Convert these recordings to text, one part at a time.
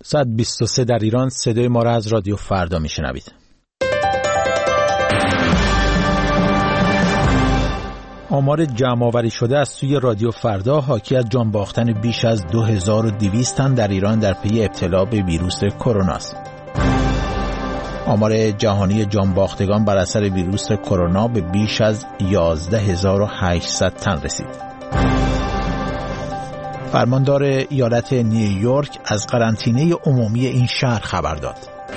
123 در ایران. صدای ما را از رادیو فردا میشنوید. آمار جمع‌آوری شده از سوی رادیو فردا حاکی از جان باختن بیش از 2200 تن در ایران در پی ابتلا به ویروس کرونا است. آمار جهانی جان باختگان بر اثر ویروس کرونا به بیش از 11800 تن رسید. فرماندار ایالت نیویورک از قرنطینه عمومی این شهر خبر داد.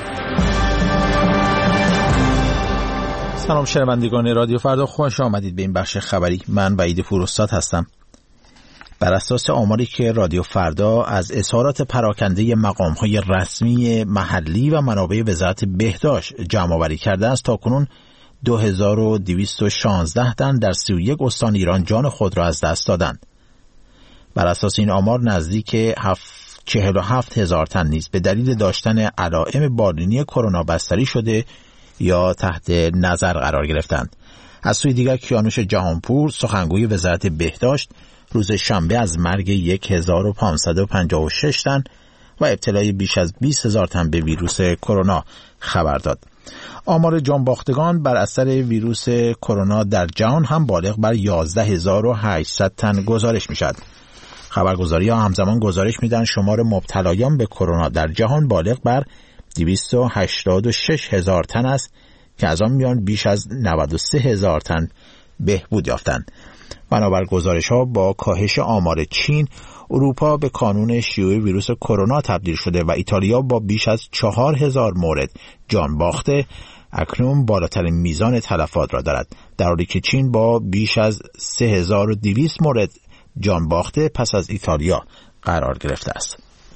سلام شنوندگان رادیو فردا، خوش آمدید به این بخش خبری. من وحید پوراستاد هستم. بر اساس آماری که رادیو فردا از اظهارات پراکنده مقام‌های رسمی محلی و منابع وزارت بهداشت جمع‌آوری کرده است، تاکنون 2216 تن در 31 استان ایران جان خود را از دست دادند. بر اساس این آمار نزدیک 47,000 تن نیز به دلیل داشتن علائم بالینی کرونا بستری شده یا تحت نظر قرار گرفتند. از سوی دیگر کیانوش جهانپور سخنگوی وزارت بهداشت روز شنبه از مرگ 1556 تن و ابتلای بیش از 20,000 تن به ویروس کرونا خبر داد. آمار جانباختگان بر اثر ویروس کرونا در جهان هم بالغ بر 11800 تن گزارش می‌شد. خبرگزاری‌ها همزمان گزارش می‌دهند شمار مبتلایان به کرونا در جهان بالغ بر 286,000 تن است که از آن میان بیش از 93,000 تن بهبود یافتند. بنابر گزارش‌ها با کاهش آمار چین، اروپا به کانون شیوع ویروس کرونا تبدیل شده و ایتالیا با بیش از 4,000 مورد جان باخته اکنون بالاترین میزان تلفات را دارد، در حالی که چین با بیش از 3200 مورد جان باخته پس از ایتالیا قرار گرفته است.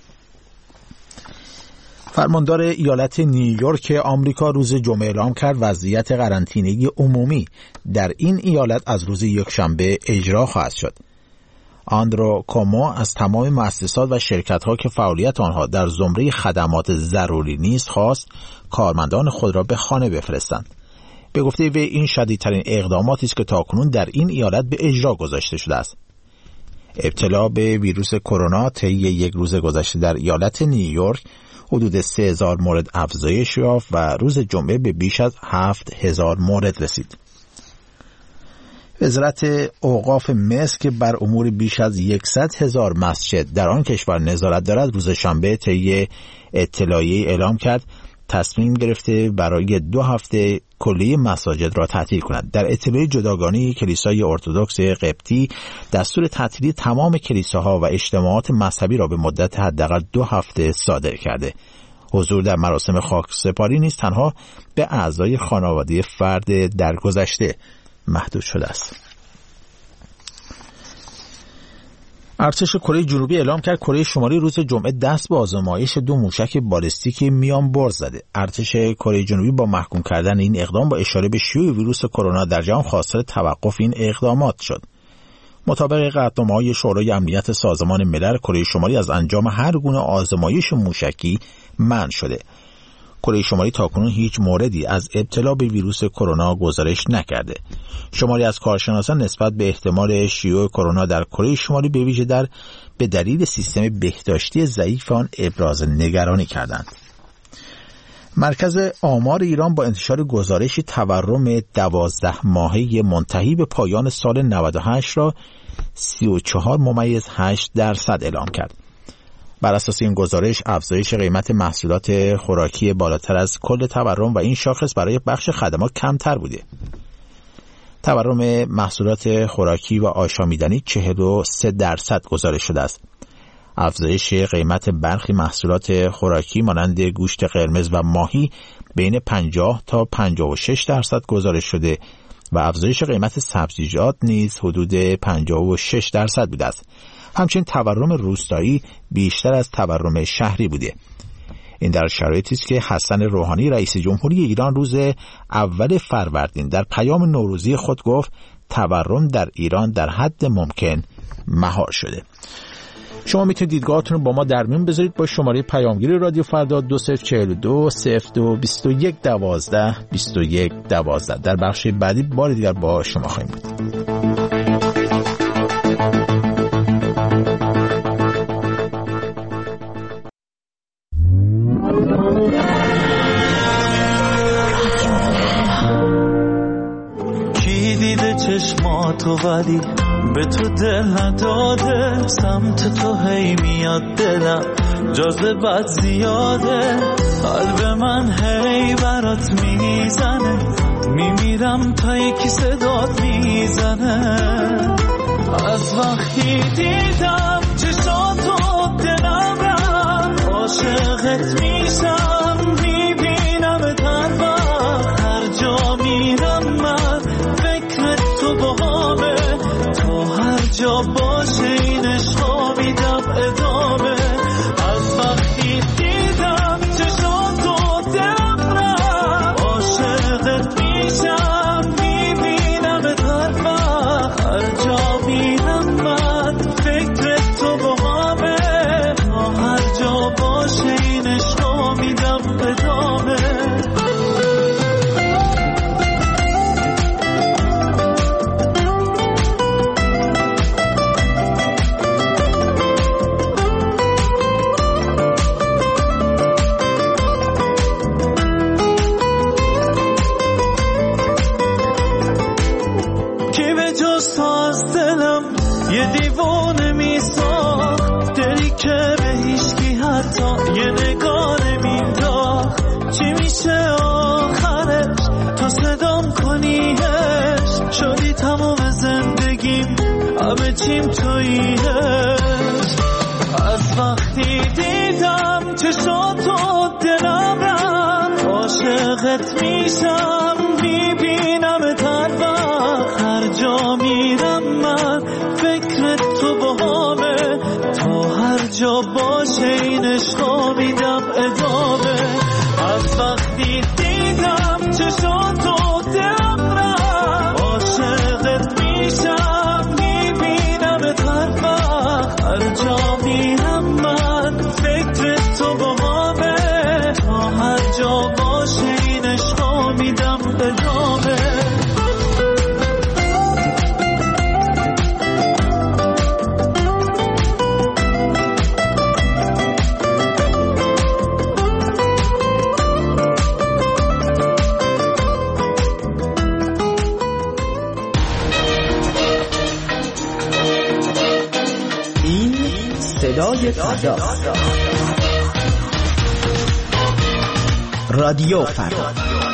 فرماندار ایالت نیویورک آمریکا روز جمعه اعلام کرد وضعیت قرنطینه عمومی در این ایالت از روز یکشنبه اجرا خواهد شد. آندرو کومو از تمام مؤسسات و شرکت‌ها که فعالیت آنها در زمره خدمات ضروری نیست خواست کارمندان خود را به خانه بفرستند. به گفته وی این شدیدترین اقداماتی است که تاکنون در این ایالت به اجرا گذاشته شده است. ابتلا به ویروس کرونا طی یک روز گذشته در ایالت نیویورک حدود 3000 مورد افزایش یافت و روز جمعه به بیش از 7000 مورد رسید. وزارت اوقاف مصر که بر امور بیش از 100,000 مسجد در آن کشور نظارت دارد، روز شنبه طی اطلاعیه‌ای اعلام کرد تصمیم گرفته برای 2 هفته کلیه مساجد را تعطیل کند. در اطلاع جداگانه کلیسای ارتدوکس قبطی دستور تعطیلی تمام کلیساها و اجتماعات مذهبی را به مدت حداقل 2 هفته صادر کرده. حضور در مراسم خاکسپاری نیز تنها به اعضای خانواده فرد درگذشته محدود شده است. ارتش کره جنوبی اعلام کرد کره شمالی روز جمعه دست به آزمایش 2 موشک بالستیک میان برد زده. ارتش کره جنوبی با محکوم کردن این اقدام با اشاره به شیوع ویروس کرونا در جهان خواستار توقف این اقدامات شد. مطابق قطعنامه‌های شورای امنیت سازمان ملل، کره شمالی از انجام هر گونه آزمایش موشکی منع شده. کره شمالی تاکنون هیچ موردی از ابتلا به ویروس کرونا گزارش نکرده. شماری از کارشناسان نسبت به احتمال شیوع کرونا در کره شمالی به ویژه به دلیل سیستم بهداشتی ضعیف آن ابراز نگرانی کردند. مرکز آمار ایران با انتشار گزارشی تورم 12 ماهه منتهی به پایان سال 98 را 34.8% اعلام کرد. بر اساس این گزارش افزایش قیمت محصولات خوراکی بالاتر از کل تورم و این شاخص برای بخش خدمات کمتر بوده. تورم محصولات خوراکی و آشامیدنی 43% گزارش شده است. افزایش قیمت برخی محصولات خوراکی مانند گوشت قرمز و ماهی بین 50 تا 56% گزارش شده و افزایش قیمت سبزیجات نیز حدود 56% بوده است. همچنین تورم روستایی بیشتر از تورم شهری بوده. این در شرایطی است که حسن روحانی رئیس جمهوری ایران روز اول فروردین در پیام نوروزی خود گفت تورم در ایران در حد ممکن مهار شده. شما میتونید دیدگاهاتون رو با ما در میون بذارید با شماره پیامگیری رادیو فردا 2042 02 21 12 21 12. در بخش بعدی بار دیگر با شما خواهیم بود. تو ولی به تو دل نداده، سمت تو هی میاد دلم جاذبت زیاده، قلب من هی برات میزنه، میمیرم تا یکی صدات میزنه. از وقتی دیدم چشاتو دلم رفت، عاشقت میشم میبینم هر وقت، هر جا میرم من فکر تو باهامه، تا هر جا باشه این عشقا میدم ادامه. از وقتی دیدم چشاتو دلم رفت، عاشقت میشم میبینم هر وقت، هر جا میرم من فکر تو باهامه، تا هر جا باشه این عشقا میدم ادامه. یه دیوانه میساخت، دلی که به هیچکی حتی یه نگاه نمینداخت. چی میشه آخرش تو صدام کنیش، شدی تمام زندگیم همه چیم توییش. از وقتی دیدم چشاتو دلم رفت، عاشقت میشم میبینم هر وقت، هر جا میرم من فکر تو باهامه، تا هر جا باشه این عشقا میدم ادامه. از وقتی دیدم چشاتو دلم رفت، عاشقت میشم میبینم هر وقت، هر جا میرم من فکر تو باهامه، تا هر جا باشه این عشقا میدم ادامه. صدای فردا، رادیو فردا.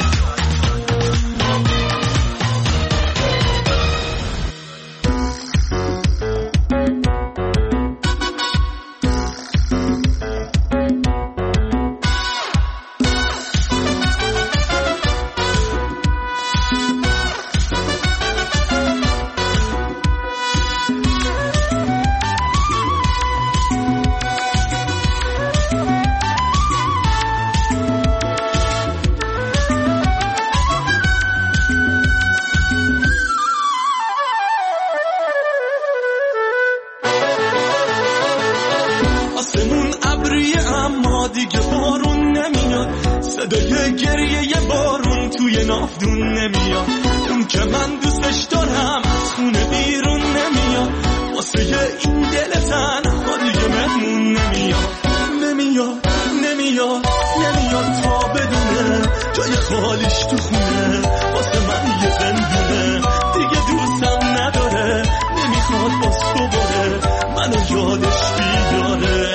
صدای گریه بارون توی نافدون نمیاد، اون که من دوستش دارم از خونه بیرون نمیاد، واسه این دل تنها دیگه مهمون نمیاد. نمیاد نمیاد نمیاد تا بدونه جای خالیش تو خونه، واسه من یه زندونه دیگه دوستم نداره، نمیخواد باز دوباره منو یادش بیداره.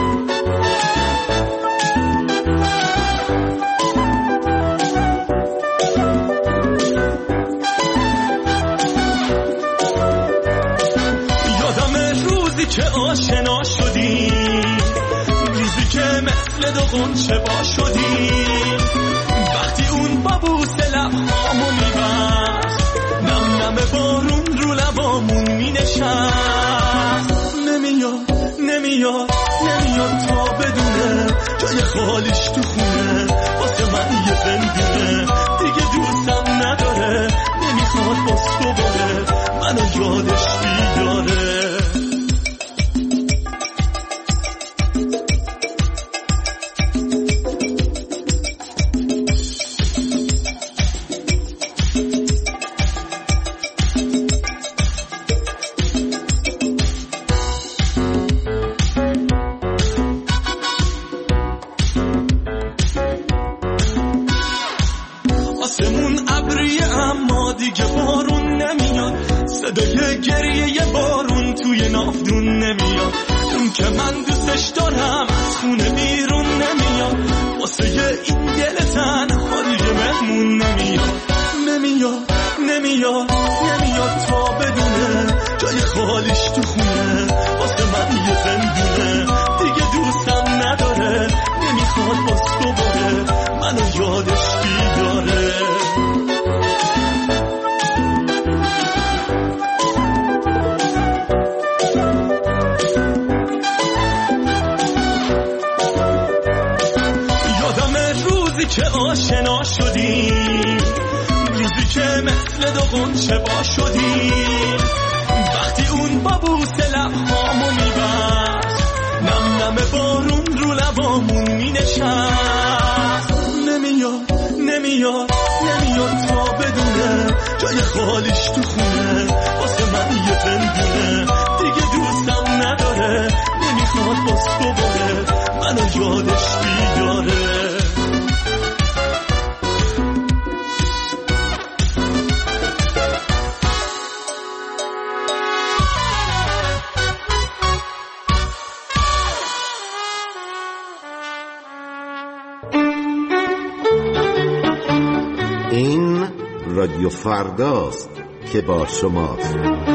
که آشنا شدی، روزی که مثل دو غنچه با شدی، وقتی اون بابوس لبهامو میبست، نم نم بارون رو لبامون مینشست. نمیاد نمیاد نمیاد تا بدونه جای خالیش تو خونه، واسه من یه زندونه دیگه دوستم نداره، نمیخواد باز دوباره منو یادش بیداره. صدای گریه بارون توی نافدون نمیاد، اون که من دوستش دارم از خونه بیرون نمیاد، واسه این دل تنهایی مهمون نمیاد، نمیاد نمیاد نمیاد تا بدونه جای خالیش تو خونه، واسه من یه زندونه دیگه دوستم نداره، نمیخواد باز دوباره منو یادش بیداره. که آشنا شدیم، روزی که مثل دو غنچه با شدیم، وقتی اون با بوسه لبهامو میبست، نم نم بارون رو لبامون مینشست، نمیاد نمیاد نمیاد تا بدونه جای خالیش تو خونه، واسه من یه زندونه دیگه دوستم نداره، نمیخواد باز دوباره منو یادش بیداره. این رادیو فرداست که با شماست.